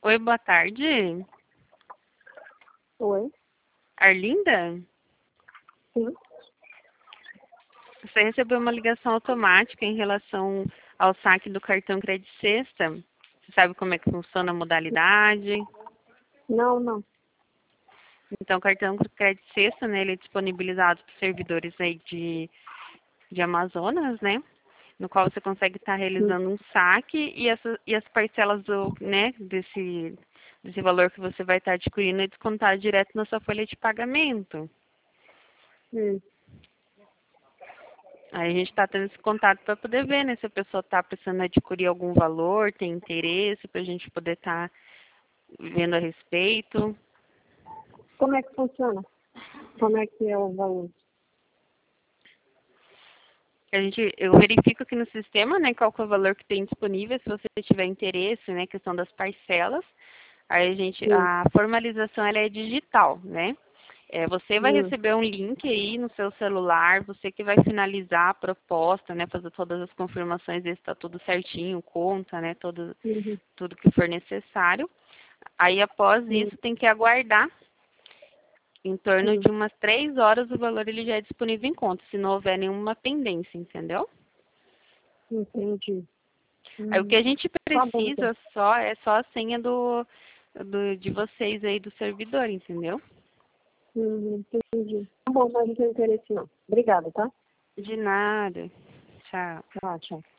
Oi, boa tarde. Oi, Arlinda? sim. Você recebeu uma ligação automática em relação ao saque do cartão Credit Sexta. Você sabe como é que funciona a modalidade? Não, não. Então, o cartão Credit Sexta, né, ele é disponibilizado para servidores aí de Amazonas, né? No qual você consegue estar Hum, realizando um saque e as parcelas né, desse valor que você vai estar adquirindo é descontado direto na sua folha de pagamento. hum. Aí a gente está tendo esse contato para poder ver, né, se a pessoa está precisando adquirir algum valor, tem interesse, para a gente poder estar vendo a respeito. Como é que funciona? Como é que é o valor? Eu verifico aqui no sistema, né, qual que é o valor que tem disponível, se você tiver interesse, né, questão das parcelas. Aí Hum, a formalização ela é digital, né? Você vai hum, receber um link aí no seu celular, você que vai finalizar a proposta, né, fazer todas as confirmações, ver se está tudo certinho, conta, né, uhum, tudo que for necessário. Aí, após hum, isso, tem que aguardar em torno hum. de umas 3 horas o valor ele já é disponível em conta, se não houver nenhuma pendência, entendeu? Entendi. Aí o que a gente Tá bom, então. precisa é só a senha de vocês aí do servidor, entendeu? Entendi. Tá bom, mas não tem interesse não. Obrigada, tá? De nada. Tchau. Tá, tchau.